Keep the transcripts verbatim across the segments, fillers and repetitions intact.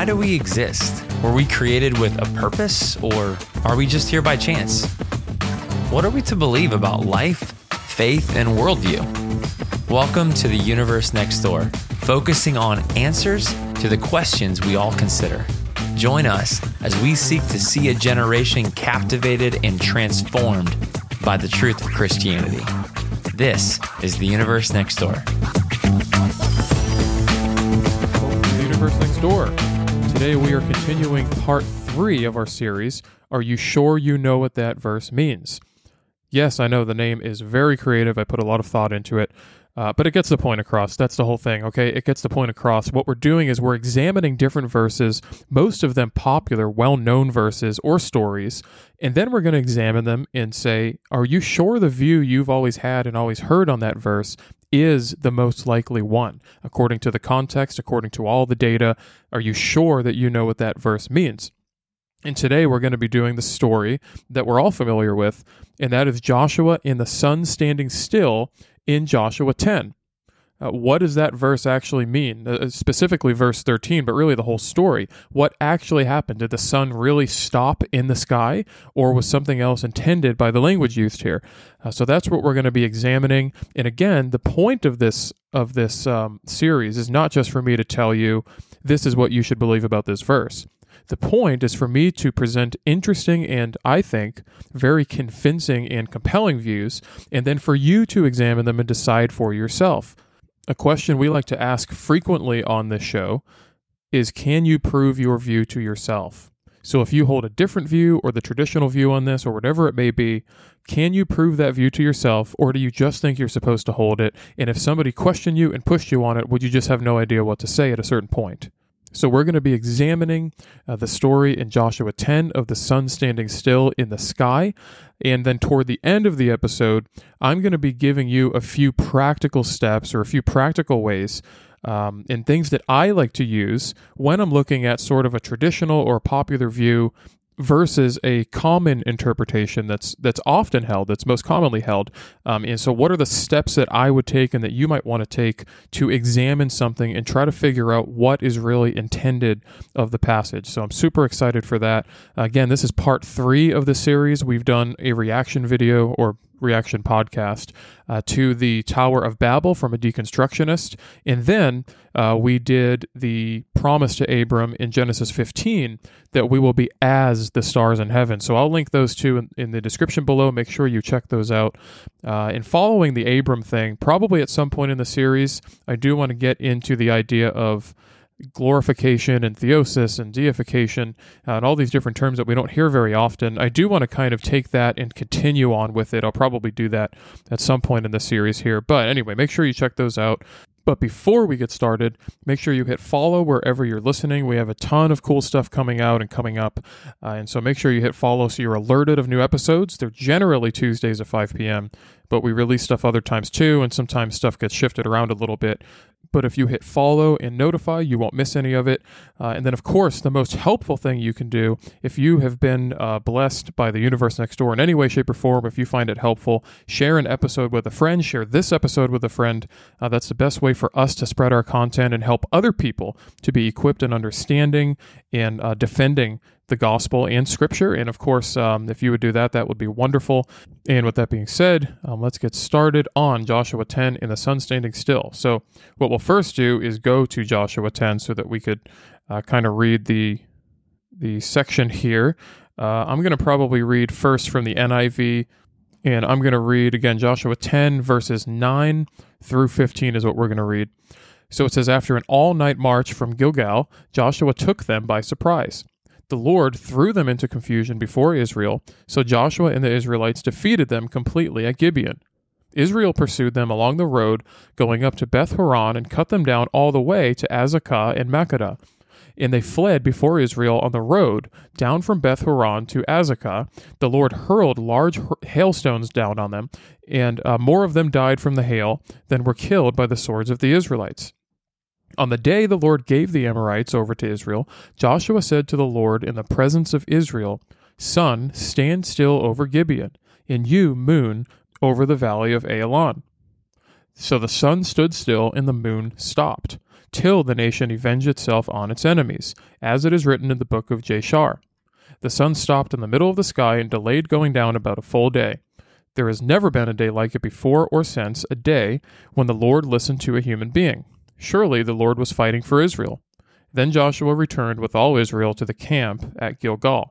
Why do we exist? Were we created with a purpose, or are we just here by chance? What are we to believe about life, faith, and worldview? Welcome to the Universe Next Door, focusing on answers to the questions we all consider. Join us as we seek to see a generation captivated and transformed by the truth of Christianity. This is the Universe Next Door. Welcome to the Universe Next Door. Today we are continuing part three of our series, Are You Sure You Know What That Verse Means? Yes, I know the name is very creative. I put a lot of thought into it. Uh, but it gets the point across. That's the whole thing, okay? It gets the point across. What we're doing is we're examining different verses, most of them popular, well-known verses or stories, and then we're going to examine them and say, are you sure the view you've always had and always heard on that verse is the most likely one? According to the context, according to all the data, are you sure that you know what that verse means? And today we're going to be doing the story that we're all familiar with, and that is Joshua and the sun standing still in Joshua ten. Uh, what does that verse actually mean? Uh, specifically verse thirteen, but really the whole story. What actually happened? Did the sun really stop in the sky, or was something else intended by the language used here? Uh, so that's what we're going to be examining. And again, the point of this of this um, series is not just for me to tell you this is what you should believe about this verse. The point is for me to present interesting and, I think, very convincing and compelling views, and then for you to examine them and decide for yourself. A question we like to ask frequently on this show is, can you prove your view to yourself? So if you hold a different view or the traditional view on this or whatever it may be, can you prove that view to yourself, or do you just think you're supposed to hold it? And if somebody questioned you and pushed you on it, would you just have no idea what to say at a certain point? So we're going to be examining uh, the story in Joshua ten of the sun standing still in the sky. And then toward the end of the episode, I'm going to be giving you a few practical steps or a few practical ways um, and things that I like to use when I'm looking at sort of a traditional or popular view versus a common interpretation that's that's often held, that's most commonly held. Um, and so what are the steps that I would take and that you might want to take to examine something and try to figure out what is really intended of the passage? So I'm super excited for that. Again, this is part three of the series. We've done a reaction video or reaction podcast uh, to the Tower of Babel from a deconstructionist. And then uh, we did the promise to Abram in Genesis fifteen that we will be as the stars in heaven. So I'll link those two in, in the description below. Make sure you check those out. Uh, and following the Abram thing, probably at some point in the series, I do want to get into the idea of glorification and theosis and deification uh, and all these different terms that we don't hear very often. I do want to kind of take that and continue on with it. I'll probably do that at some point in the series here. But anyway, make sure you check those out. But before we get started, make sure you hit follow wherever you're listening. We have a ton of cool stuff coming out and coming up. Uh, and so make sure you hit follow so you're alerted of new episodes. They're generally Tuesdays at five p.m., but we release stuff other times too, and sometimes stuff gets shifted around a little bit. But if you hit follow and notify, you won't miss any of it. Uh, and then, of course, the most helpful thing you can do, if you have been uh, blessed by the Universe Next Door in any way, shape, or form, if you find it helpful, share an episode with a friend, share this episode with a friend. Uh, that's the best way for us to spread our content and help other people to be equipped in understanding and uh, defending the gospel and scripture. And of course, um, if you would do that, that would be wonderful. And with that being said, um, let's get started on Joshua ten and the sun standing still. So what we'll first do is go to Joshua ten so that we could uh, kind of read the the section here. Uh, I'm going to probably read first from the N I V, and I'm going to read again Joshua ten verses nine through fifteen is what we're going to read. So it says, after an all-night march from Gilgal, Joshua took them by surprise. The Lord threw them into confusion before Israel, so Joshua and the Israelites defeated them completely at Gibeon. Israel pursued them along the road going up to Beth Horon and cut them down all the way to Azekah and Makkedah. And they fled before Israel on the road down from Beth Horon to Azekah. The Lord hurled large hailstones down on them, and uh, more of them died from the hail than were killed by the swords of the Israelites. On the day the Lord gave the Amorites over to Israel, Joshua said to the Lord in the presence of Israel, Sun, stand still over Gibeon, and you, moon, over the valley of Ajalon. So the sun stood still and the moon stopped. till the nation avenge itself on its enemies, as it is written in the book of Jashar. The sun stopped in the middle of the sky and delayed going down about a full day. There has never been a day like it before or since, a day when the Lord listened to a human being. Surely the Lord was fighting for Israel. Then Joshua returned with all Israel to the camp at Gilgal.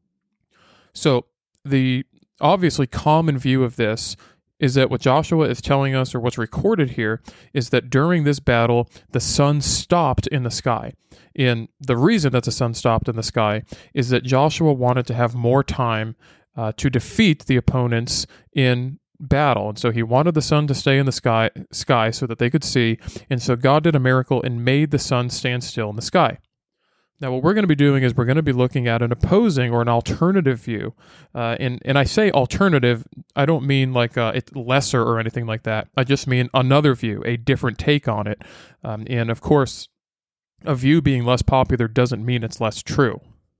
So the obviously common view of this is that what Joshua is telling us, or what's recorded here, is that during this battle, the sun stopped in the sky. And the reason that the sun stopped in the sky is that Joshua wanted to have more time uh, to defeat the opponents in battle. And so he wanted the sun to stay in the sky, sky so that they could see. And so God did a miracle and made the sun stand still in the sky. Now, what we're going to be doing is we're going to be looking at an opposing or an alternative view. Uh, and, and I say alternative, I don't mean like uh, it's lesser or anything like that. I just mean another view, a different take on it. Um, and of course, a view being less popular doesn't mean it's less true.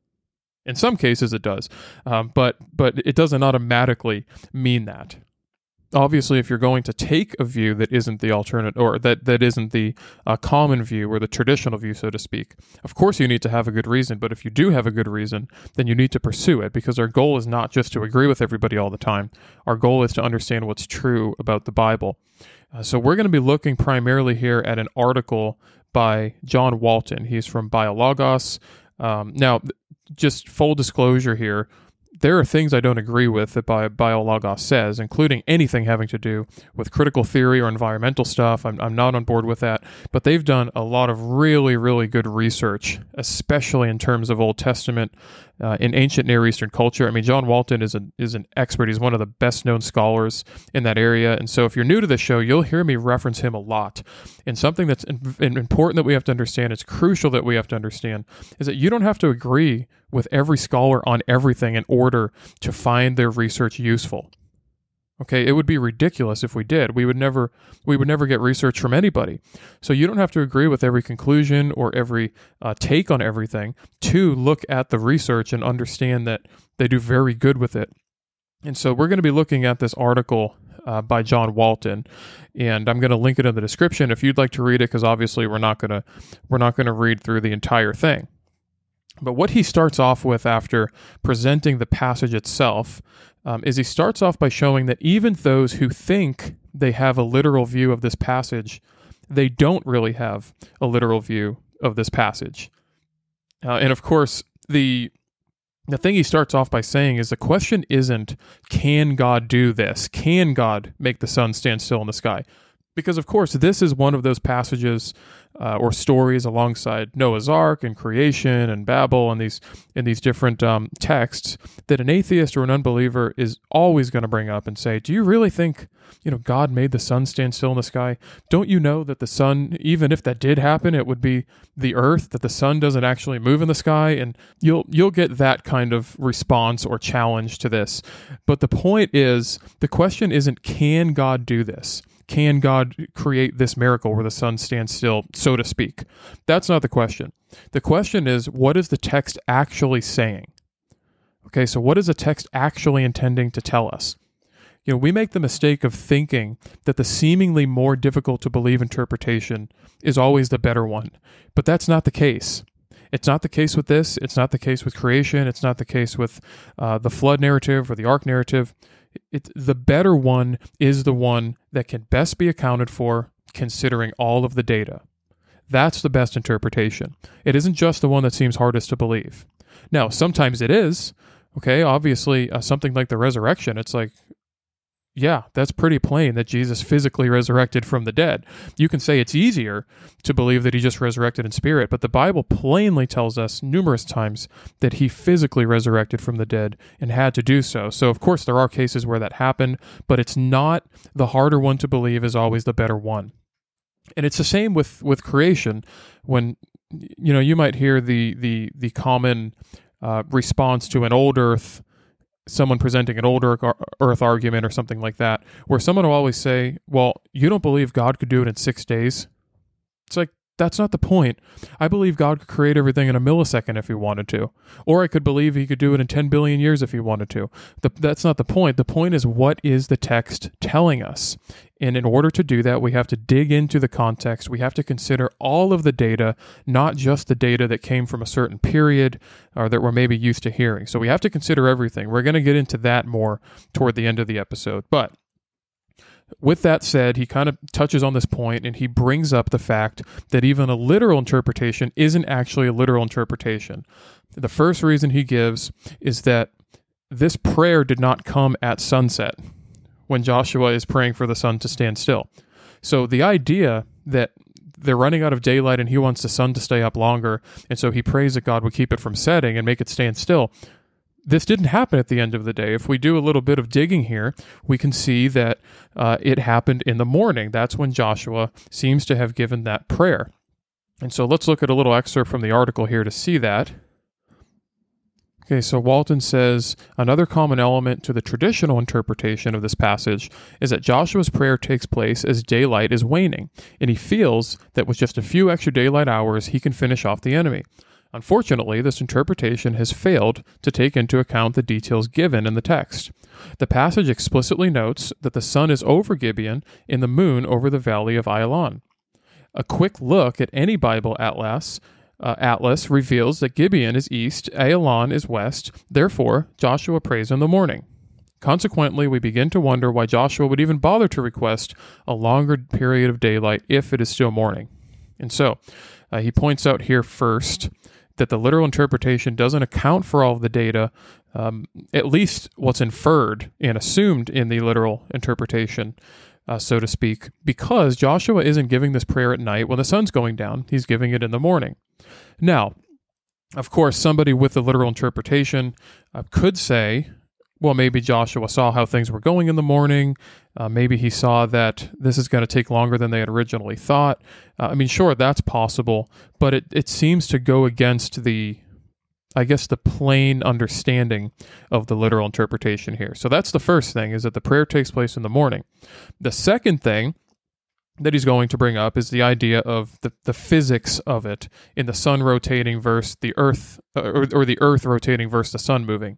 In some cases it does, um, but but it doesn't automatically mean that. Obviously, if you're going to take a view that isn't the alternate, or that, that isn't the uh, common view or the traditional view, so to speak, of course you need to have a good reason. But if you do have a good reason, then you need to pursue it, because our goal is not just to agree with everybody all the time. Our goal is to understand what's true about the Bible. Uh, so we're going to be looking primarily here at an article by John Walton. He's from Biologos. Um, now, just full disclosure here, there are things I don't agree with that Bi- Biologos says, including anything having to do with critical theory or environmental stuff. I'm, I'm not on board with that. But they've done a lot of really, really good research, especially in terms of Old Testament uh, in ancient Near Eastern culture. I mean, John Walton is, a, is an expert. He's one of the best-known scholars in that area. And so if you're new to the show, you'll hear me reference him a lot. And something that's in, in important that we have to understand, it's crucial that we have to understand, is that you don't have to agree with every scholar on everything in order to find their research useful. Okay, it would be ridiculous if we did. We would never we would never get research from anybody. So you don't have to agree with every conclusion or every uh, take on everything to look at the research and understand that they do very good with it. And so we're going to be looking at this article uh, by John Walton, and I'm going to link it in the description if you'd like to read it, because obviously we're not going to we're not going to read through the entire thing. But what he starts off with after presenting the passage itself um, is he starts off by showing that even those who think they have a literal view of this passage, they don't really have a literal view of this passage. Uh, and of course, the the thing he starts off by saying is the question isn't, can God do this? Can God make the sun stand still in the sky? Because, of course, this is one of those passages uh, or stories alongside Noah's Ark and creation and Babel and these in these different um, texts that an atheist or an unbeliever is always going to bring up and say, do you really think, you know, God made the sun stand still in the sky? Don't you know that the sun, even if that did happen, it would be the earth, that the sun doesn't actually move in the sky? And you'll you'll get that kind of response or challenge to this. But the point is, the question isn't, can God do this? Can God create this miracle where the sun stands still, so to speak? That's not the question. The question is, what is the text actually saying? Okay, so what is the text actually intending to tell us? You know, we make the mistake of thinking that the seemingly more difficult to believe interpretation is always the better one, but that's not the case. It's not the case with this. It's not the case with creation. It's not the case with uh, the flood narrative or the ark narrative. It, the better one is the one that can best be accounted for considering all of the data. That's the best interpretation. It isn't just the one that seems hardest to believe. Now, sometimes it is. Okay, obviously, uh, something like the resurrection, it's like, yeah, that's pretty plain that Jesus physically resurrected from the dead. You can say it's easier to believe that he just resurrected in spirit, but the Bible plainly tells us numerous times that he physically resurrected from the dead and had to do so. So, of course, there are cases where that happened, but it's not the harder one to believe is always the better one. And it's the same with, with creation. When, you know, you might hear the the the common uh, response to an old earth, someone presenting an old earth argument or something like that, where someone will always say, well, you don't believe God could do it in six days? It's like, That's not the point. I believe God could create everything in a millisecond if he wanted to. Or I could believe he could do it in ten billion years if he wanted to. The, that's not the point. The point is, what is the text telling us? And in order to do that, we have to dig into the context. We have to consider all of the data, not just the data that came from a certain period or that we're maybe used to hearing. So we have to consider everything. We're going to get into that more toward the end of the episode. But with that said, he kind of touches on this point and he brings up the fact that even a literal interpretation isn't actually a literal interpretation. The first reason he gives is that this prayer did not come at sunset when Joshua is praying for the sun to stand still. So the idea that they're running out of daylight and he wants the sun to stay up longer, and so he prays that God would keep it from setting and make it stand still, this didn't happen at the end of the day. If we do a little bit of digging here, we can see that uh, it happened in the morning. That's when Joshua seems to have given that prayer. And so let's look at a little excerpt from the article here to see that. Okay, so Walton says, another common element to the traditional interpretation of this passage is that Joshua's prayer takes place as daylight is waning, and he feels that with just a few extra daylight hours, he can finish off the enemy. Unfortunately, this interpretation has failed to take into account the details given in the text. The passage explicitly notes that the sun is over Gibeon and the moon over the valley of Ayalon. A quick look at any Bible atlas, uh, atlas reveals that Gibeon is east, Ayalon is west, therefore Joshua prays in the morning. Consequently, we begin to wonder why Joshua would even bother to request a longer period of daylight if it is still morning. And so, uh, he points out here first that the literal interpretation doesn't account for all of the data, um, at least what's inferred and assumed in the literal interpretation, uh, so to speak, because Joshua isn't giving this prayer at night when the sun's going down. He's giving it in the morning. Now, of course, somebody with the literal interpretation uh, could say, well, maybe Joshua saw how things were going in the morning. Uh, maybe he saw that this is going to take longer than they had originally thought. Uh, I mean, sure, that's possible, but it, it seems to go against the, I guess, the plain understanding of the literal interpretation here. So that's the first thing, is that the prayer takes place in the morning. The second thing that he's going to bring up is the idea of the, the physics of it in the sun rotating versus the earth, or, or the earth rotating versus the sun moving.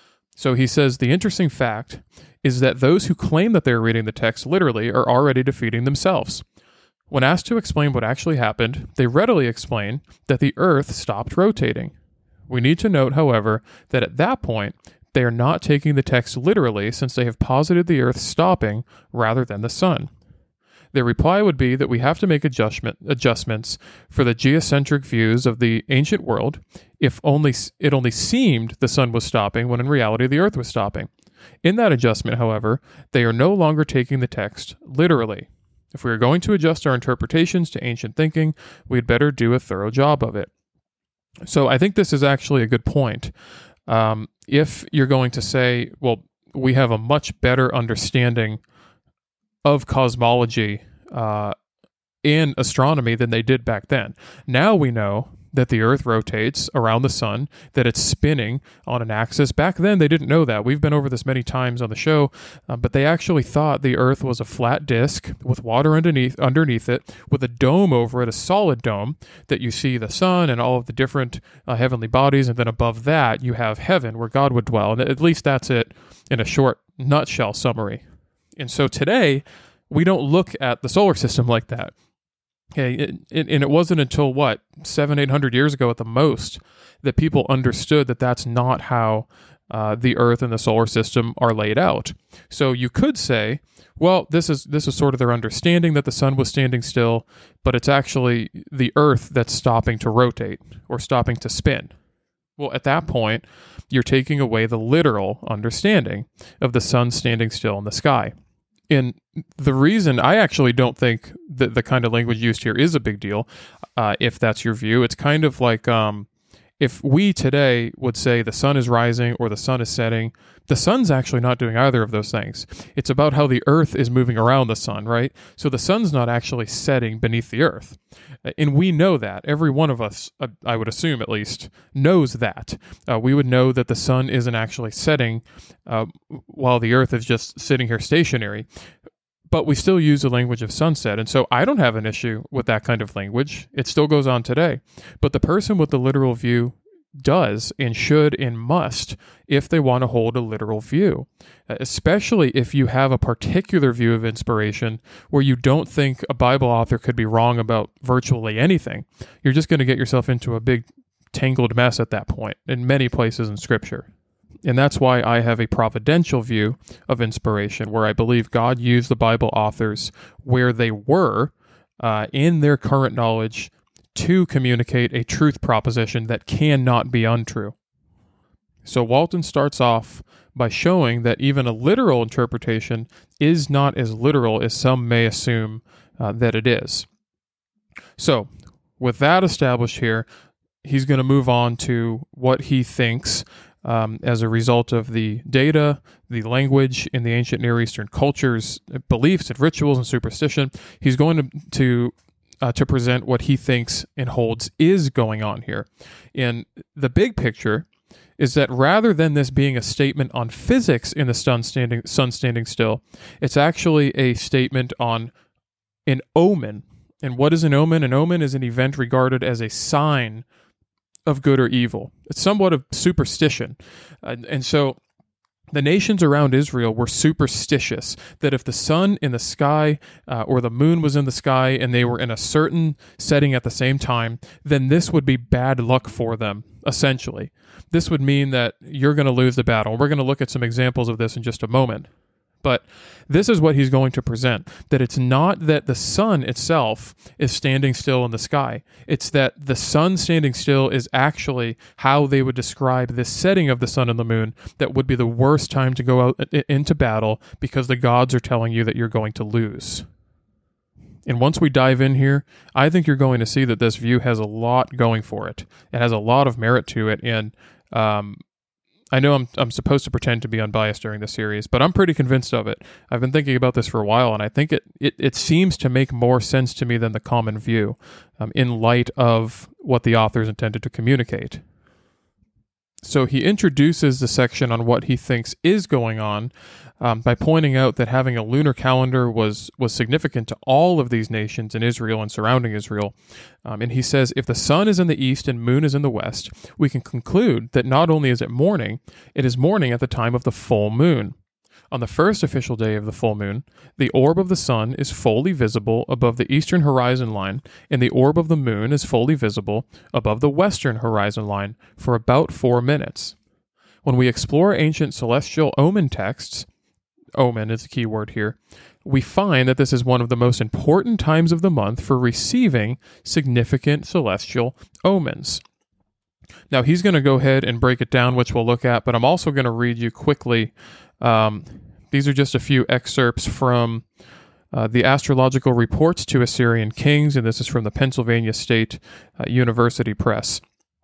So he says the interesting fact is that those who claim that they're reading the text literally are already defeating themselves. When asked to explain what actually happened, they readily explain that the earth stopped rotating. We need to note, however, that at that point, they are not taking the text literally since they have posited the earth stopping rather than the sun. Their reply would be that we have to make adjustment, adjustments for the geocentric views of the ancient world if only it only seemed the sun was stopping when in reality the earth was stopping. In that adjustment, however, they are no longer taking the text literally. If we are going to adjust our interpretations to ancient thinking, we'd better do a thorough job of it. So I think this is actually a good point. Um, if you're going to say, well, we have a much better understanding of cosmology uh, and astronomy than they did back then. Now we know that the Earth rotates around the sun, that it's spinning on an axis. Back then, they didn't know that. We've been over this many times on the show, uh, but they actually thought the Earth was a flat disk with water underneath underneath it, with a dome over it, a solid dome, that you see the sun and all of the different uh, heavenly bodies, and then above that, you have heaven, where God would dwell. And at least that's it in a short nutshell summary. And so today, we don't look at the solar system like that. Okay, it, it, and it wasn't until, what, seven, eight hundred years ago at the most, that people understood that that's not how uh, the Earth and the solar system are laid out. So you could say, well, this is this is sort of their understanding that the sun was standing still, but it's actually the Earth that's stopping to rotate or stopping to spin. Well, at that point, you're taking away the literal understanding of the sun standing still in the sky. And the reason I actually don't think that the kind of language used here is a big deal, uh, if that's your view, it's kind of like um, if we today would say the sun is rising or the sun is setting, the sun's actually not doing either of those things. It's about how the earth is moving around the sun, right? So the sun's not actually setting beneath the earth. And we know that. Every one of us, uh, I would assume at least, knows that. Uh, we would know that the sun isn't actually setting uh, while the earth is just sitting here stationary. but we still use the language of sunset. And so I don't have an issue with that kind of language. It still goes on today. But the person with the literal view does and should and must if they want to hold a literal view, especially if you have a particular view of inspiration where you don't think a Bible author could be wrong about virtually anything. You're just going to get yourself into a big tangled mess at that point in many places in Scripture. And that's why I have a providential view of inspiration, where I believe God used the Bible authors where they were uh, in their current knowledge to communicate a truth proposition that cannot be untrue. So Walton starts off by showing that even a literal interpretation is not as literal as some may assume uh, that it is. So with that established here, he's going to move on to what he thinks Um, as a result of the data, the language in the ancient Near Eastern cultures, beliefs and rituals and superstition. He's going to to, uh, to present what he thinks and holds is going on here. And the big picture is that rather than this being a statement on physics in the sun standing, sun standing still, it's actually a statement on an omen. And what is an omen? An omen is an event regarded as a sign of good or evil. It's somewhat of superstition. Uh, and so the nations around Israel were superstitious that if the sun in the sky uh, or the moon was in the sky and they were in a certain setting at the same time, then this would be bad luck for them, essentially. This would mean that you're going to lose the battle. We're going to look at some examples of this in just a moment. But this is what he's going to present, that it's not that the sun itself is standing still in the sky. It's that the sun standing still is actually how they would describe this setting of the sun and the moon that would be the worst time to go out into battle because the gods are telling you that you're going to lose. And once we dive in here, I think you're going to see that this view has a lot going for it. It has a lot of merit to it, and um I know I'm I'm supposed to pretend to be unbiased during this series, but I'm pretty convinced of it. I've been thinking about this for a while, and I think it, it, it seems to make more sense to me than the common view um, in light of what the authors intended to communicate. So he introduces the section on what he thinks is going on um, by pointing out that having a lunar calendar was, was significant to all of these nations in Israel and surrounding Israel. Um, and he says, if the sun is in the east and moon is in the west, we can conclude that not only is it morning, it is morning at the time of the full moon. On the first official day of the full moon, the orb of the sun is fully visible above the eastern horizon line, and the orb of the moon is fully visible above the western horizon line for about four minutes. When we explore ancient celestial omen texts, omen is the key word here, we find that this is one of the most important times of the month for receiving significant celestial omens. Now, he's going to go ahead and break it down, which we'll look at, but I'm also going to read you quickly. Um, these are just a few excerpts from uh, the Astrological Reports to Assyrian Kings, and this is from the Pennsylvania State uh, University Press.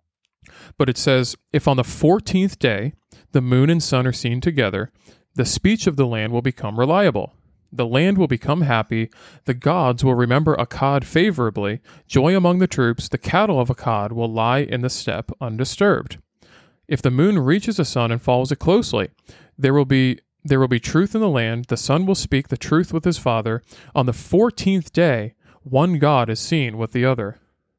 But it says, if on the fourteenth day the moon and sun are seen together, the speech of the land will become reliable. The land will become happy, the gods will remember Akkad favorably, joy among the troops, the cattle of Akkad will lie in the steppe undisturbed. If the moon reaches the sun and follows it closely, there will be there will be truth in the land, the son will speak the truth with his father. On the fourteenth day, one god is seen with the other.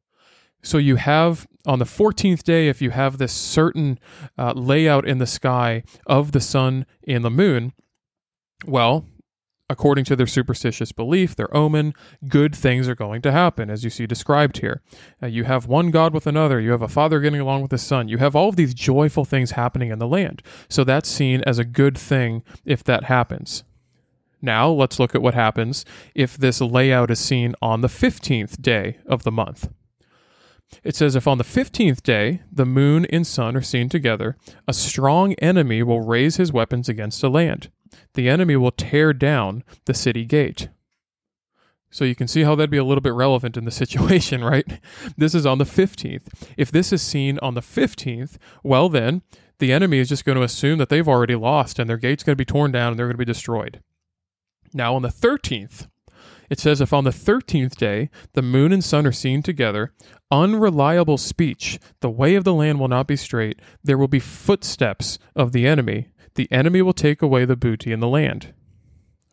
So you have, on the fourteenth day, if you have this certain uh, layout in the sky of the sun and the moon, well, according to their superstitious belief, their omen, good things are going to happen, as you see described here. Uh, you have one God with another. You have a father getting along with his son. You have all of these joyful things happening in the land. So that's seen as a good thing if that happens. Now, let's look at what happens if this layout is seen on the fifteenth day of the month. It says, if on the fifteenth day the moon and sun are seen together, a strong enemy will raise his weapons against the land. The enemy will tear down the city gate. So you can see how that'd be a little bit relevant in the situation, right? This is on the fifteenth. If this is seen on the fifteenth, well then, the enemy is just going to assume that they've already lost and their gate's going to be torn down and they're going to be destroyed. Now on the thirteenth, it says, if on the thirteenth day the moon and sun are seen together, unreliable speech, the way of the land will not be straight, there will be footsteps of the enemy. The enemy will take away the booty in the land.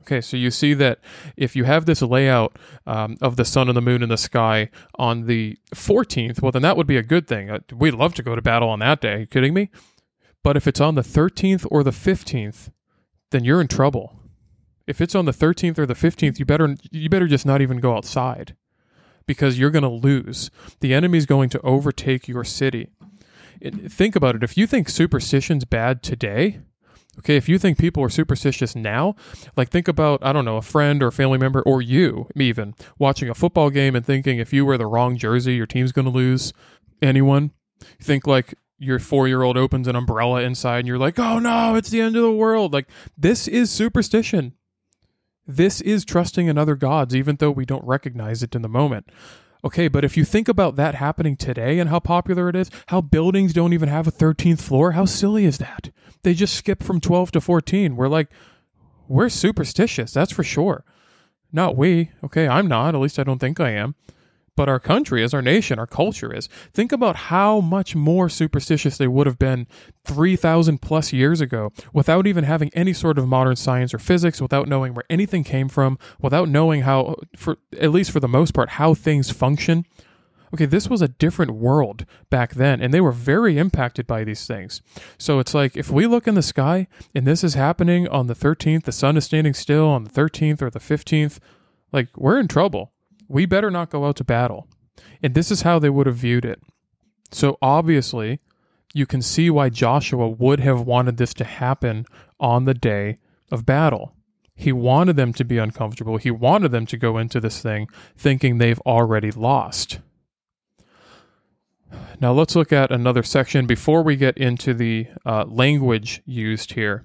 Okay, so you see that if you have this layout um, of the sun and the moon in the sky on the fourteenth, well, then that would be a good thing. Uh, we'd love to go to battle on that day. Are you kidding me? But if it's on the thirteenth or the fifteenth, then you're in trouble. If it's on the thirteenth or the fifteenth, you better you better just not even go outside, because you're going to lose. The enemy's going to overtake your city. It, think about it. If you think superstition's bad today, okay, if you think people are superstitious now, like think about, I don't know, a friend or a family member, or you even, watching a football game and thinking if you wear the wrong jersey, your team's going to lose. Anyone? You think like your four-year-old opens an umbrella inside and you're like, oh no, it's the end of the world. Like, this is superstition. This is trusting in other gods, even though we don't recognize it in the moment. Okay, but if you think about that happening today and how popular it is, how buildings don't even have a thirteenth floor, how silly is that? They just skip from twelve to fourteen. We're like, we're superstitious, that's for sure. Not we. Okay, I'm not. At least I don't think I am. But our country is, our nation, our culture is. Think about how much more superstitious they would have been three thousand plus years ago without even having any sort of modern science or physics, without knowing where anything came from, without knowing how, for at least for the most part, how things function. Okay, this was a different world back then, and they were very impacted by these things. So it's like, if we look in the sky and this is happening on the thirteenth, the sun is standing still on the thirteenth or the fifteenth, like, we're in trouble. We better not go out to battle. And this is how they would have viewed it. So obviously, you can see why Joshua would have wanted this to happen on the day of battle. He wanted them to be uncomfortable. He wanted them to go into this thing thinking they've already lost. Now let's look at another section before we get into the uh, language used here.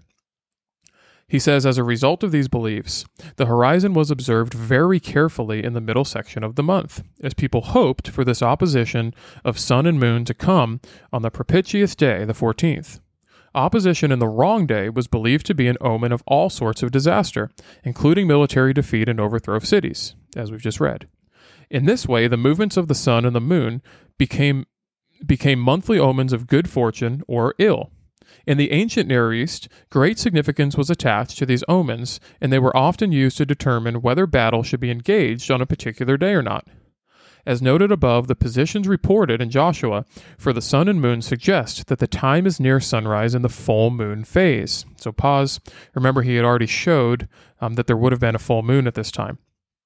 He says, as a result of these beliefs, the horizon was observed very carefully in the middle section of the month, as people hoped for this opposition of sun and moon to come on the propitious day, the fourteenth. Opposition in the wrong day was believed to be an omen of all sorts of disaster, including military defeat and overthrow of cities, as we've just read. In this way, the movements of the sun and the moon became, became monthly omens of good fortune or ill. In the ancient Near East, great significance was attached to these omens, and they were often used to determine whether battle should be engaged on a particular day or not. As noted above, the positions reported in Joshua for the sun and moon suggest that the time is near sunrise in the full moon phase. So pause. Remember, he had already showed um, that there would have been a full moon at this time.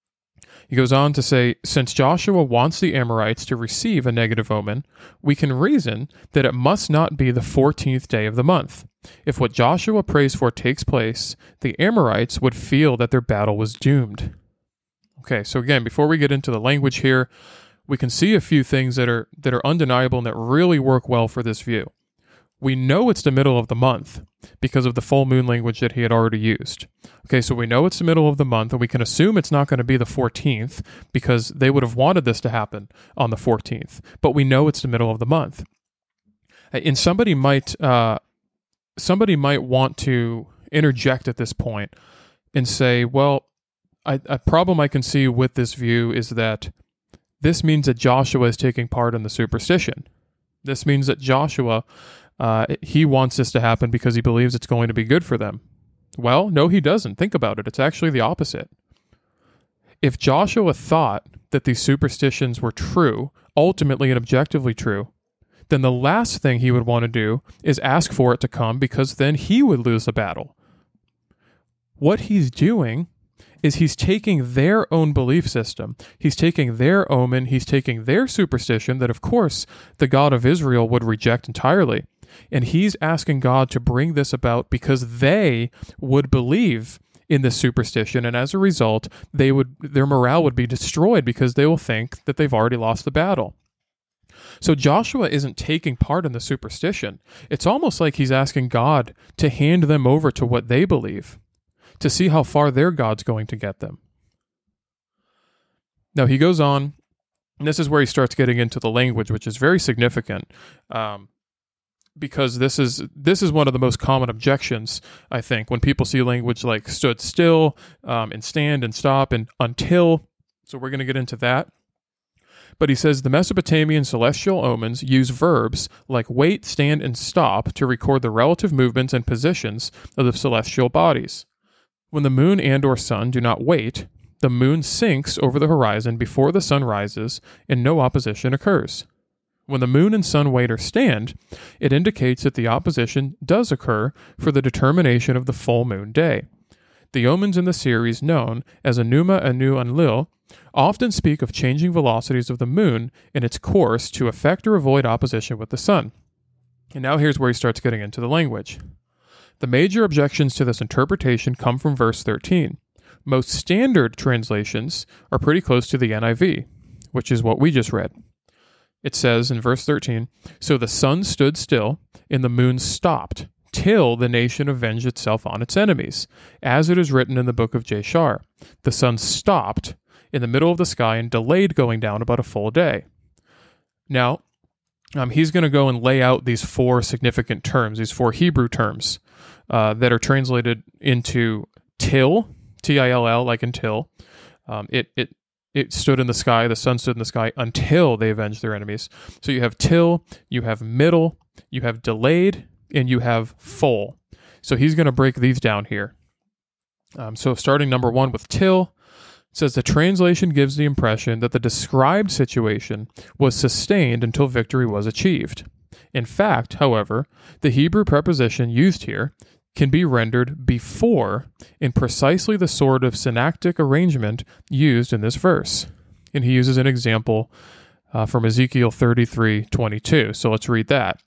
He goes on to say, since Joshua wants the Amorites to receive a negative omen, we can reason that it must not be the fourteenth day of the month. If what Joshua prays for takes place, the Amorites would feel that their battle was doomed. Okay, so again, before we get into the language here, we can see a few things that are that are undeniable and that really work well for this view. We know it's the middle of the month because of the full moon language that he had already used. Okay, so we know it's the middle of the month, and we can assume it's not going to be the fourteenth because they would have wanted this to happen on the fourteenth. But we know it's the middle of the month. And somebody might uh, somebody might want to interject at this point and say, well, I, a problem I can see with this view is that this means that Joshua is taking part in the superstition. This means that Joshua... Uh, he wants this to happen because he believes it's going to be good for them. Well, no, he doesn't. Think about it. It's actually the opposite. If Joshua thought that these superstitions were true, ultimately and objectively true, then the last thing he would want to do is ask for it to come, because then he would lose the battle. What he's doing is he's taking their own belief system. He's taking their omen. He's taking their superstition that, of course, the God of Israel would reject entirely. And he's asking God to bring this about because they would believe in this superstition, and as a result, they would their morale would be destroyed because they will think that they've already lost the battle. So Joshua isn't taking part in the superstition. It's almost like he's asking God to hand them over to what they believe, to see how far their God's going to get them. Now he goes on, and this is where he starts getting into the language, which is very significant. Um, Because this is this is one of the most common objections, I think, when people see language like stood still, um, and stand and stop and until. So we're going to get into that. But he says the Mesopotamian celestial omens use verbs like wait, stand, and stop to record the relative movements and positions of the celestial bodies. When the moon and or sun do not wait, the moon sinks over the horizon before the sun rises and no opposition occurs. When the moon and sun wait or stand, it indicates that the opposition does occur for the determination of the full moon day. The omens in the series known as Enuma Anu Enlil often speak of changing velocities of the moon in its course to affect or avoid opposition with the sun. And now here's where he starts getting into the language. The major objections to this interpretation come from verse thirteen. Most standard translations are pretty close to the N I V, which is what we just read. It says in verse thirteen, "So the sun stood still, and the moon stopped, till the nation avenged itself on its enemies, as it is written in the book of Jashar. The sun stopped in the middle of the sky and delayed going down about a full day." Now, um, he's going to go and lay out these four significant terms, these four Hebrew terms uh, that are translated into till, T I L L, like until. Um, it it it stood in the sky, the sun stood in the sky until they avenged their enemies. So you have till, you have middle, you have delayed, and you have full. So he's going to break these down here. Um, so starting number one with till, it says the translation gives the impression that the described situation was sustained until victory was achieved. In fact, however, the Hebrew preposition used here can be rendered before in precisely the sort of synecdoche arrangement used in this verse. And he uses an example uh, from Ezekiel thirty-three twenty-two. So let's read that.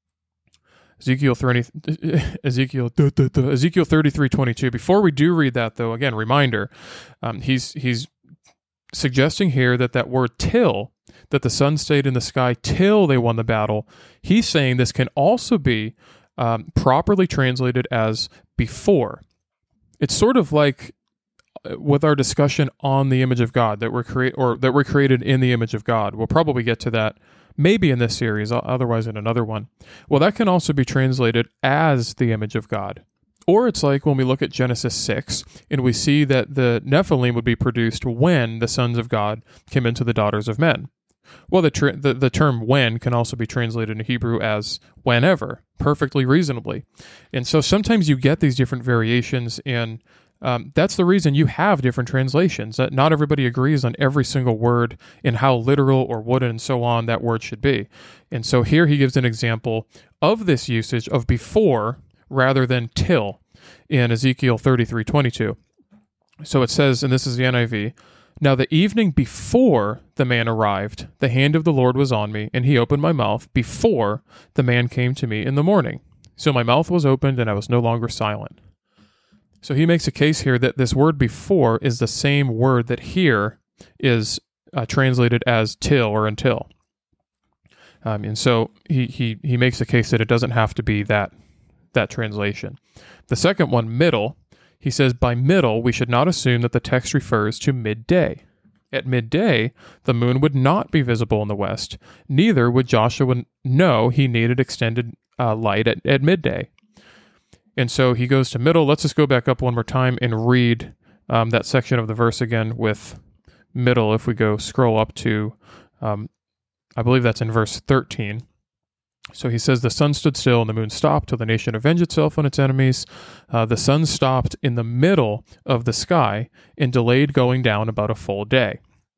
Ezekiel thirty, Ezekiel, duh, duh, duh, Ezekiel thirty-three twenty-two. Before we do read that, though, again, reminder, um, he's he's suggesting here that that word till, that the sun stayed in the sky till they won the battle. He's saying this can also be um, properly translated as before. It's sort of like with our discussion on the image of God that we're create or that we're created in the image of God. We'll probably get to that maybe in this series, otherwise in another one. Well, that can also be translated as the image of God. Or it's like when we look at Genesis six, and we see that the Nephilim would be produced when the sons of God came into the daughters of men. Well, the, tra- the, the term when can also be translated in Hebrew as whenever, perfectly reasonably. And so sometimes you get these different variations, and Um, that's the reason you have different translations, that not everybody agrees on every single word and how literal or wooden and so on that word should be. And so here he gives an example of this usage of before rather than till in Ezekiel thirty-three twenty-two. So it says, and this is the N I V, "Now the evening before the man arrived, the hand of the Lord was on me, and he opened my mouth before the man came to me in the morning. So my mouth was opened, and I was no longer silent." So he makes a case here that this word before is the same word that here is uh, translated as till or until. Um, and so he, he, he makes a case that it doesn't have to be that, that translation. The second one, middle, he says, by middle, we should not assume that the text refers to midday. At midday, the moon would not be visible in the west. Neither would Joshua know he needed extended uh, light at, at midday. And so he goes to middle. Let's just go back up one more time and read um, that section of the verse again with middle. If we go scroll up to, um, I believe that's in verse thirteen. So he says, the sun stood still and the moon stopped till the nation avenged itself on its enemies. Uh, the sun stopped in the middle of the sky and delayed going down about a full day.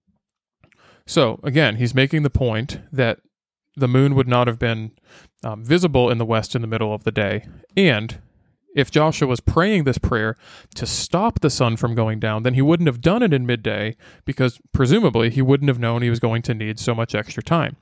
So again, he's making the point that the moon would not have been um, visible in the west in the middle of the day. And if Joshua was praying this prayer to stop the sun from going down, then he wouldn't have done it in midday because presumably he wouldn't have known he was going to need so much extra time.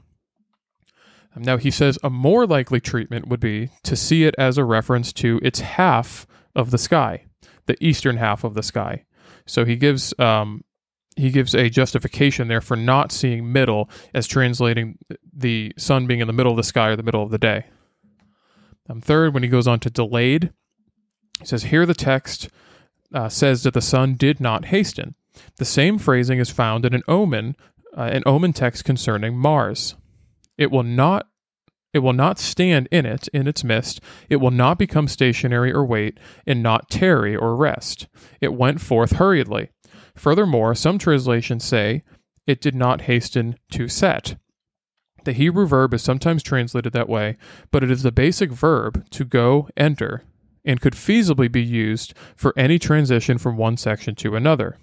Now he says a more likely treatment would be to see it as a reference to its half of the sky, the eastern half of the sky. So he gives um, he gives a justification there for not seeing middle as translating the sun being in the middle of the sky or the middle of the day. Um, third, when he goes on to delayed, he says, here the text uh, says that the sun did not hasten. The same phrasing is found in an omen, uh, an omen text concerning Mars. It will not, it will not stand in it, in its midst. It will not become stationary or wait, and not tarry or rest. It went forth hurriedly. Furthermore, some translations say it did not hasten to set. The Hebrew verb is sometimes translated that way, but it is the basic verb to go, enter, and could feasibly be used for any transition from one section to another.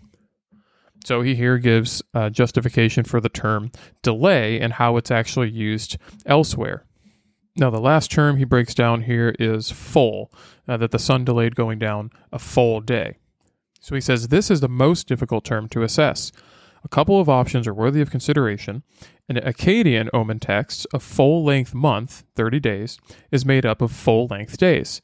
So he here gives uh, justification for the term delay and how it's actually used elsewhere. Now, the last term he breaks down here is full, uh, that the sun delayed going down a full day. So he says this is the most difficult term to assess. A couple of options are worthy of consideration. In Akkadian omen texts, a full-length month, thirty days, is made up of full-length days.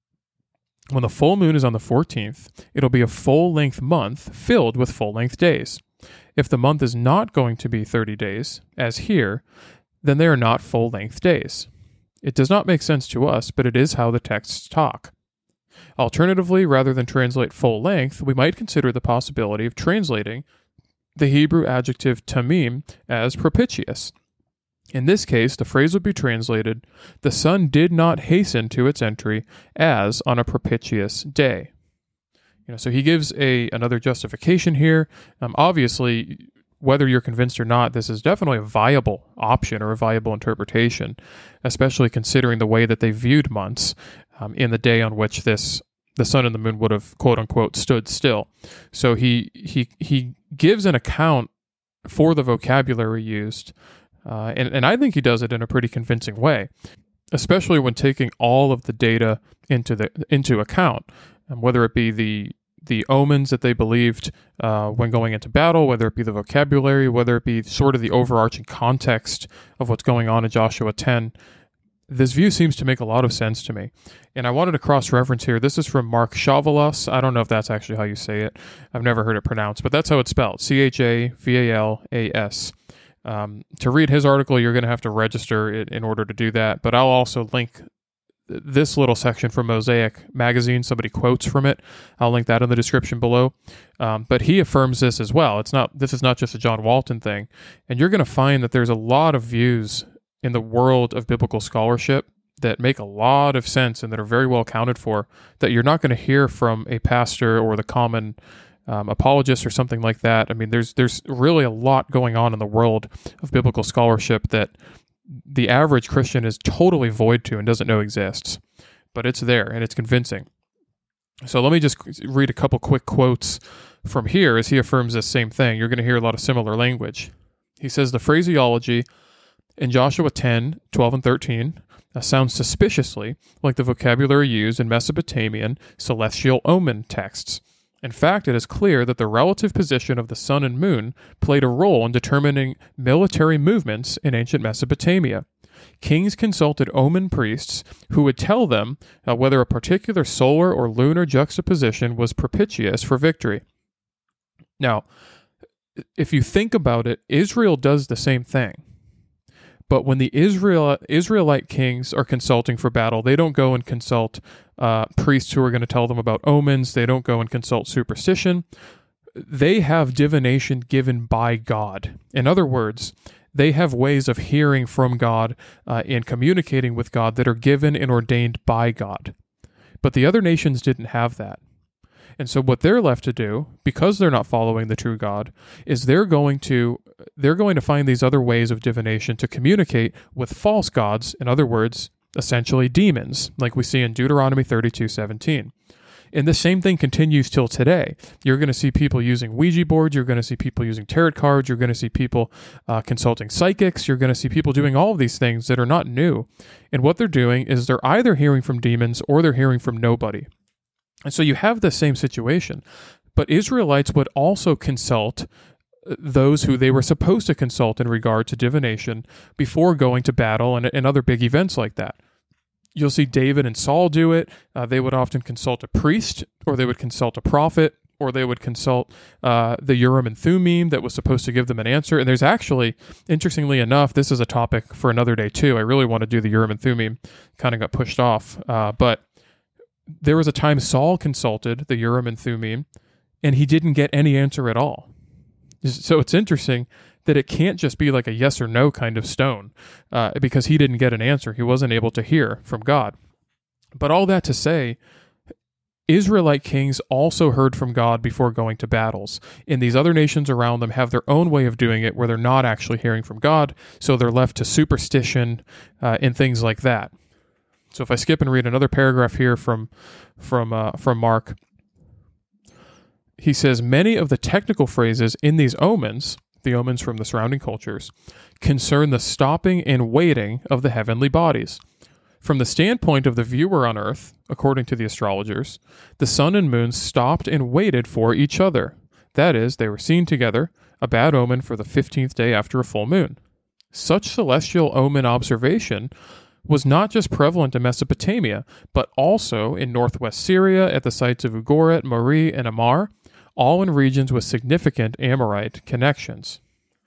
When the full moon is on the fourteenth, it'll be a full-length month filled with full-length days. If the month is not going to be thirty days, as here, then they are not full-length days. It does not make sense to us, but it is how the texts talk. Alternatively, rather than translate full length, we might consider the possibility of translating the Hebrew adjective tamim as propitious. In this case, the phrase would be translated, "The sun did not hasten to its entry as on a propitious day." You know, so he gives a another justification here. Um, obviously, whether you're convinced or not, this is definitely a viable option or a viable interpretation, especially considering the way that they viewed months um, in the day on which this the sun and the moon would have, quote unquote, stood still. So he he he gives an account for the vocabulary used, uh, and, and I think he does it in a pretty convincing way, especially when taking all of the data into the into account, um, whether it be the the omens that they believed uh, when going into battle, whether it be the vocabulary, whether it be sort of the overarching context of what's going on in Joshua ten. This view seems to make a lot of sense to me. And I wanted to cross-reference here. This is from Mark Chavalas. I don't know if that's actually how you say it. I've never heard it pronounced, but that's how it's spelled, C H A V A L A S. Um, to read his article, you're going to have to register it in order to do that, but I'll also link this little section from Mosaic Magazine. Somebody quotes from it. I'll link that in the description below. Um, but he affirms this as well. It's not. This is not just a John Walton thing. And you're going to find that there's a lot of views in the world of biblical scholarship that make a lot of sense and that are very well accounted for, that you're not going to hear from a pastor or the common um, apologist or something like that. I mean, there's there's really a lot going on in the world of biblical scholarship that the average Christian is totally void to and doesn't know exists, but it's there and it's convincing. So let me just read a couple quick quotes from here as he affirms this same thing. You're going to hear a lot of similar language. He says the phraseology in Joshua ten, twelve, and thirteen uh, sounds suspiciously like the vocabulary used in Mesopotamian celestial omen texts. In fact, it is clear that the relative position of the sun and moon played a role in determining military movements in ancient Mesopotamia. Kings consulted omen priests who would tell them uh, whether a particular solar or lunar juxtaposition was propitious for victory. Now, if you think about it, Israel does the same thing. But when the Israel, Israelite kings are consulting for battle, they don't go and consult uh, priests who are going to tell them about omens. They don't go and consult superstition. They have divination given by God. In other words, they have ways of hearing from God uh, and communicating with God that are given and ordained by God. But the other nations didn't have that. And so what they're left to do, because they're not following the true God, is they're going to they're going to find these other ways of divination to communicate with false gods, in other words, essentially demons, like we see in Deuteronomy thirty-two seventeen. And the same thing continues till today. You're going to see people using Ouija boards, you're going to see people using tarot cards, you're going to see people uh, consulting psychics, you're going to see people doing all of these things that are not new. And what they're doing is they're either hearing from demons or they're hearing from nobody. And so you have the same situation. But Israelites would also consult those who they were supposed to consult in regard to divination before going to battle and, and other big events like that. You'll see David and Saul do it. Uh, they would often consult a priest, or they would consult a prophet, or they would consult uh, the Urim and Thummim that was supposed to give them an answer. And there's actually, interestingly enough, this is a topic for another day too. I really want to do the Urim and Thummim, kind of got pushed off. Uh, but there was a time Saul consulted the Urim and Thummim, and he didn't get any answer at all. So it's interesting that it can't just be like a yes or no kind of stone, uh, because he didn't get an answer. He wasn't able to hear from God. But all that to say, Israelite kings also heard from God before going to battles. And these other nations around them have their own way of doing it where they're not actually hearing from God, so they're left to superstition uh, and things like that. So if I skip and read another paragraph here from from uh, from Mark, he says, many of the technical phrases in these omens, the omens from the surrounding cultures, concern the stopping and waiting of the heavenly bodies. From the standpoint of the viewer on earth, according to the astrologers, the sun and moon stopped and waited for each other. That is, they were seen together, a bad omen for the fifteenth day after a full moon. Such celestial omen observation was not just prevalent in Mesopotamia, but also in northwest Syria at the sites of Ugarit, Mari, and Amar, all in regions with significant Amorite connections.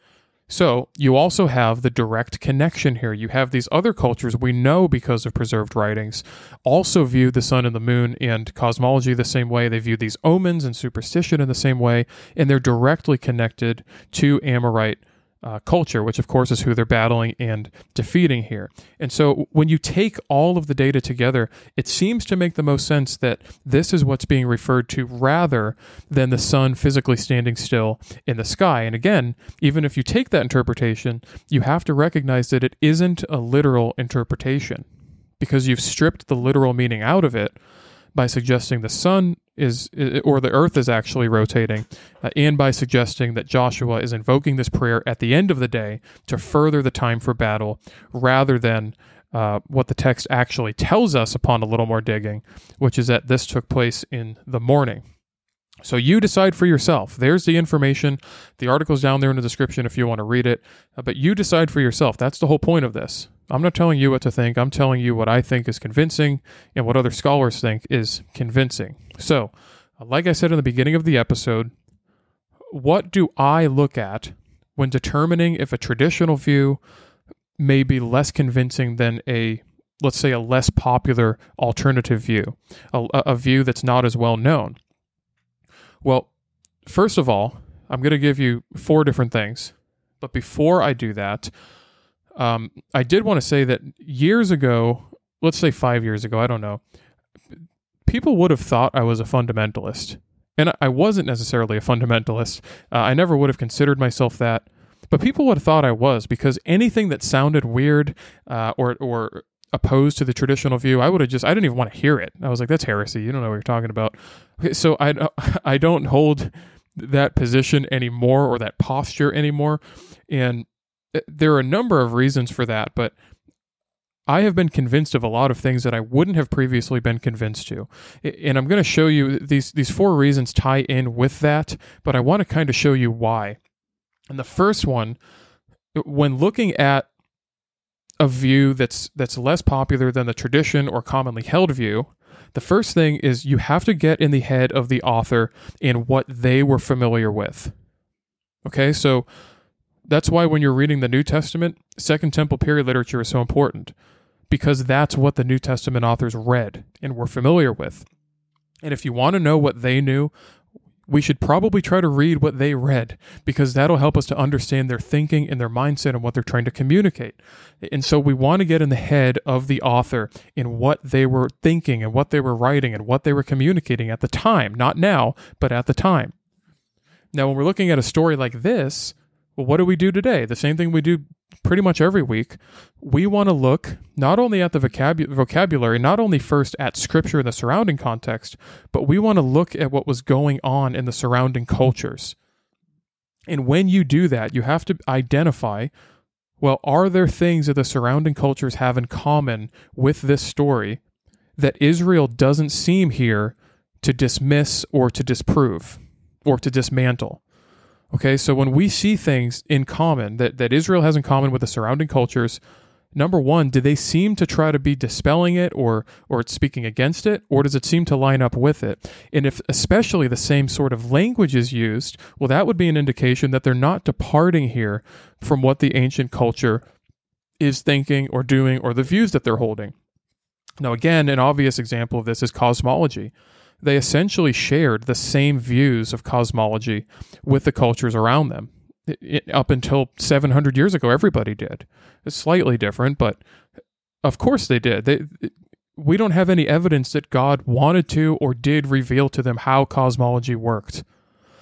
So, you also have the direct connection here. You have these other cultures we know because of preserved writings also view the sun and the moon and cosmology the same way. They view these omens and superstition in the same way, and they're directly connected to Amorite Uh, culture, which of course is who they're battling and defeating here. And so when you take all of the data together, it seems to make the most sense that this is what's being referred to rather than the sun physically standing still in the sky. And again, even if you take that interpretation, you have to recognize that it isn't a literal interpretation because you've stripped the literal meaning out of it by suggesting the sun is, or the earth is actually rotating, uh, and by suggesting that Joshua is invoking this prayer at the end of the day to further the time for battle, rather than uh, what the text actually tells us upon a little more digging, which is that this took place in the morning. So you decide for yourself. There's the information. The article's down there in the description if you want to read it, uh, but you decide for yourself. That's the whole point of this. I'm not telling you what to think. I'm telling you what I think is convincing and what other scholars think is convincing. So, like I said in the beginning of the episode, what do I look at when determining if a traditional view may be less convincing than a, let's say, a less popular alternative view, a, a view that's not as well known? Well, first of all, I'm going to give you four different things. But before I do that, Um, I did want to say that years ago, let's say five years ago, I don't know, people would have thought I was a fundamentalist. And I wasn't necessarily a fundamentalist. Uh, I never would have considered myself that. But people would have thought I was, because anything that sounded weird uh, or or opposed to the traditional view, I would have just, I didn't even want to hear it. I was like, that's heresy. You don't know what you're talking about. Okay, so I, I don't hold that position anymore, or that posture anymore. And there are a number of reasons for that, but I have been convinced of a lot of things that I wouldn't have previously been convinced to. And I'm going to show you these, these four reasons tie in with that, but I want to kind of show you why. And the first one, when looking at a view that's that's less popular than the tradition or commonly held view, the first thing is you have to get in the head of the author and what they were familiar with. Okay, so that's why when you're reading the New Testament, Second Temple period literature is so important, because that's what the New Testament authors read and were familiar with. And if you want to know what they knew, we should probably try to read what they read, because that'll help us to understand their thinking and their mindset and what they're trying to communicate. And so we want to get in the head of the author in what they were thinking and what they were writing and what they were communicating at the time, not now, but at the time. Now, when we're looking at a story like this, well, what do we do today? The same thing we do pretty much every week. We want to look not only at the vocab- vocabulary, not only first at Scripture and the surrounding context, but we want to look at what was going on in the surrounding cultures. And when you do that, you have to identify, well, are there things that the surrounding cultures have in common with this story that Israel doesn't seem here to dismiss or to disprove or to dismantle? Okay, so when we see things in common that, that Israel has in common with the surrounding cultures, number one, do they seem to try to be dispelling it or or speaking against it, or does it seem to line up with it? And if especially the same sort of language is used, well, that would be an indication that they're not departing here from what the ancient culture is thinking or doing or the views that they're holding. Now, again, an obvious example of this is cosmology. They essentially shared the same views of cosmology with the cultures around them. It, it, up until seven hundred years ago, everybody did. It's slightly different, but of course they did. They, it, we don't have any evidence that God wanted to or did reveal to them how cosmology worked.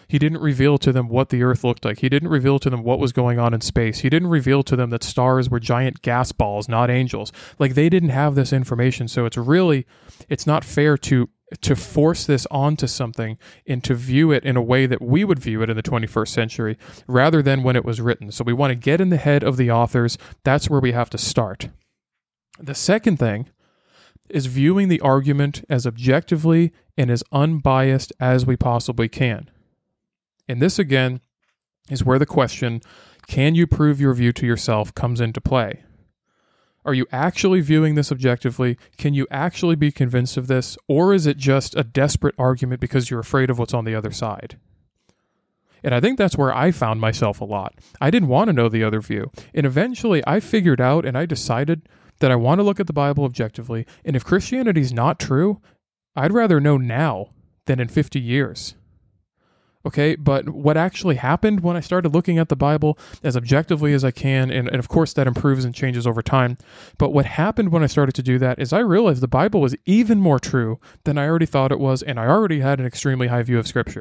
He didn't reveal to them what the earth looked like. He didn't reveal to them what was going on in space. He didn't reveal to them that stars were giant gas balls, not angels. Like, they didn't have this information. So it's really, it's not fair to to force this onto something and to view it in a way that we would view it in the twenty-first century rather than when it was written. So we want to get in the head of the authors. That's where we have to start. The second thing is viewing the argument as objectively and as unbiased as we possibly can. And this, again, is where the question, can you prove your view to yourself, comes into play. Are you actually viewing this objectively? Can you actually be convinced of this? Or is it just a desperate argument because you're afraid of what's on the other side? And I think that's where I found myself a lot. I didn't want to know the other view. And eventually I figured out and I decided that I want to look at the Bible objectively. And if Christianity is not true, I'd rather know now than in fifty years. Okay, but what actually happened when I started looking at the Bible as objectively as I can, and, and of course that improves and changes over time, but what happened when I started to do that is I realized the Bible was even more true than I already thought it was, and I already had an extremely high view of Scripture.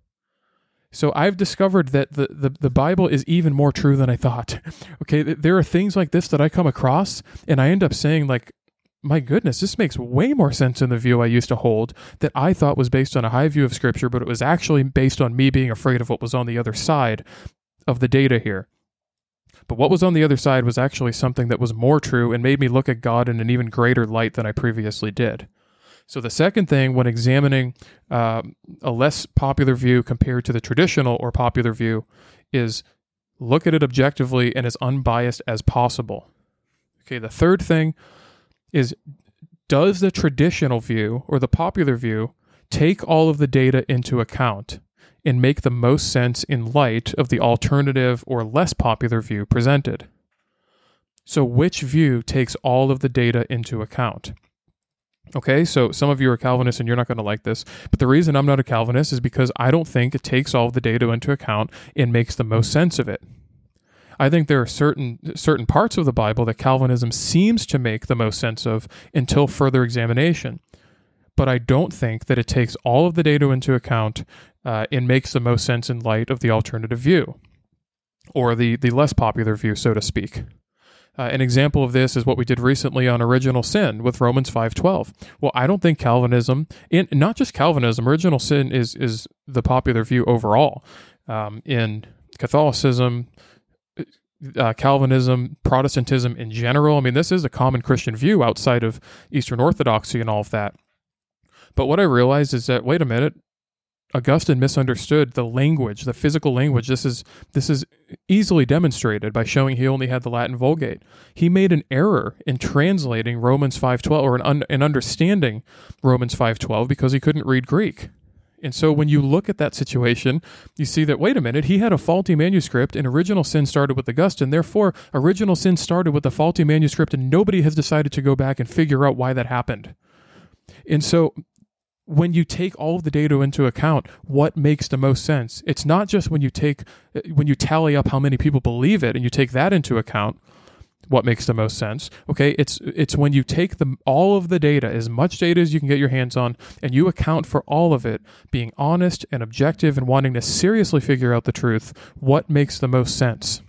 So I've discovered that the, the, the Bible is even more true than I thought. Okay, there are things like this that I come across, and I end up saying, like, my goodness, this makes way more sense than the view I used to hold that I thought was based on a high view of Scripture, but it was actually based on me being afraid of what was on the other side of the data here. But what was on the other side was actually something that was more true and made me look at God in an even greater light than I previously did. So the second thing when examining uh, a less popular view compared to the traditional or popular view is look at it objectively and as unbiased as possible. Okay, the third thing is, does the traditional view or the popular view take all of the data into account and make the most sense in light of the alternative or less popular view presented? So which view takes all of the data into account? Okay, so some of you are Calvinists and you're not going to like this, but the reason I'm not a Calvinist is because I don't think it takes all of the data into account and makes the most sense of it. I think there are certain certain parts of the Bible that Calvinism seems to make the most sense of until further examination. But I don't think that it takes all of the data into account uh, and makes the most sense in light of the alternative view, or the, the less popular view, so to speak. Uh, an example of this is what we did recently on original sin with Romans five twelve. Well, I don't think Calvinism, and not just Calvinism, original sin is, is the popular view overall. Um, in Catholicism, Uh, Calvinism, Protestantism in general. I mean, this is a common Christian view outside of Eastern Orthodoxy and all of that. But what I realized is that, wait a minute, Augustine misunderstood the language, the physical language. This is this is easily demonstrated by showing he only had the Latin Vulgate. He made an error in translating Romans five twelve, or in, un- in understanding Romans five twelve, because he couldn't read Greek. And so when you look at that situation, you see that, wait a minute, he had a faulty manuscript and original sin started with Augustine. Therefore, original sin started with a faulty manuscript and nobody has decided to go back and figure out why that happened. And so when you take all of the data into account, what makes the most sense? It's not just when you take, when you tally up how many people believe it and you take that into account, what makes the most sense. Okay, it's it's when you take the all of the data, as much data as you can get your hands on, and you account for all of it, being honest and objective and wanting to seriously figure out the truth, what makes the most sense.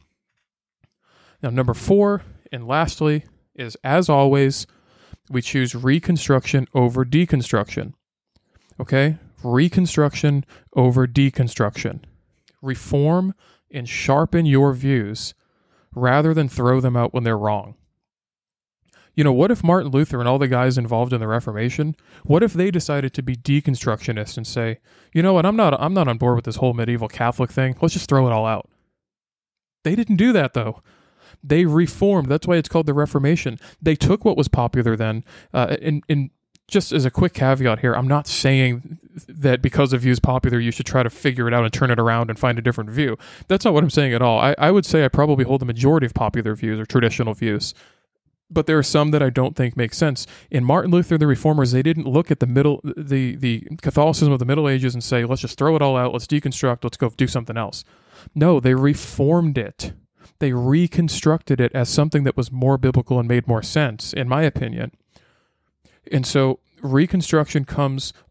Now, number four, and lastly, is, as always, we choose reconstruction over deconstruction. Okay, reconstruction over deconstruction. Reform and sharpen your views rather than throw them out when they're wrong. You know, what if Martin Luther and all the guys involved in the Reformation, what if they decided to be deconstructionists and say, you know what, I'm not I'm not on board with this whole medieval Catholic thing, let's just throw it all out. They didn't do that, though. They reformed. That's why it's called the Reformation. They took what was popular then, uh, and, and just as a quick caveat here, I'm not saying that because a view is popular, you should try to figure it out and turn it around and find a different view. That's not what I'm saying at all. I, I would say I probably hold the majority of popular views or traditional views. But there are some that I don't think make sense. In Martin Luther, the Reformers, they didn't look at the middle, the, the Catholicism of the Middle Ages and say, let's just throw it all out, let's deconstruct, let's go do something else. No, they reformed it. They reconstructed it as something that was more biblical and made more sense, in my opinion. And so reconstruction comes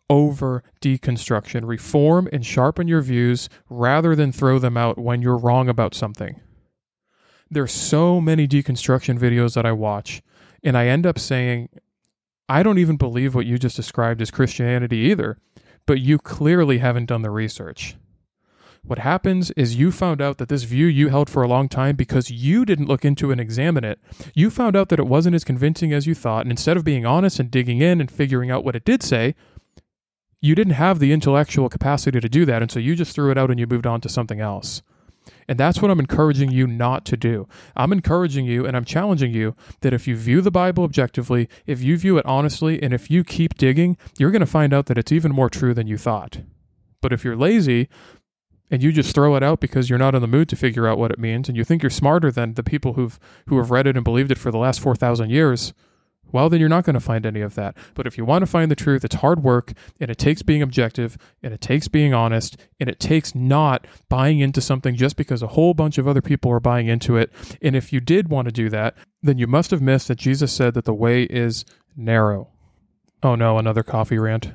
over deconstruction. Reform and sharpen your views rather than throw them out when you're wrong about something. There's so many deconstruction videos that I watch, and I end up saying, I don't even believe what you just described as Christianity either, but you clearly haven't done the research. What happens is you found out that this view you held for a long time because you didn't look into and examine it. You found out that it wasn't as convincing as you thought, and instead of being honest and digging in and figuring out what it did say, you didn't have the intellectual capacity to do that, and so you just threw it out and you moved on to something else. And that's what I'm encouraging you not to do. I'm encouraging you and I'm challenging you that if you view the Bible objectively, if you view it honestly, and if you keep digging, you're going to find out that it's even more true than you thought. But if you're lazy and you just throw it out because you're not in the mood to figure out what it means, and you think you're smarter than the people who've who have read it and believed it for the last four thousand years, well, then you're not going to find any of that. But if you want to find the truth, it's hard work, and it takes being objective, and it takes being honest, and it takes not buying into something just because a whole bunch of other people are buying into it. And if you did want to do that, then you must have missed that Jesus said that the way is narrow. Oh no, another coffee rant.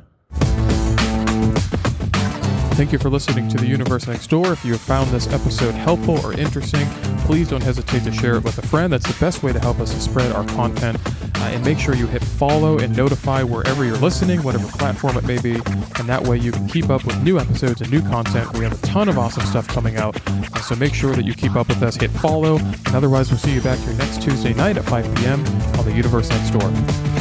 Thank you for listening to The Universe Next Door. If you have found this episode helpful or interesting, please don't hesitate to share it with a friend. That's the best way to help us to spread our content. Uh, and make sure you hit follow and notify wherever you're listening, whatever platform it may be. And that way you can keep up with new episodes and new content. We have a ton of awesome stuff coming out. Uh, so make sure that you keep up with us. Hit follow. And otherwise, we'll see you back here next Tuesday night at five p.m. on The Universe Next Door.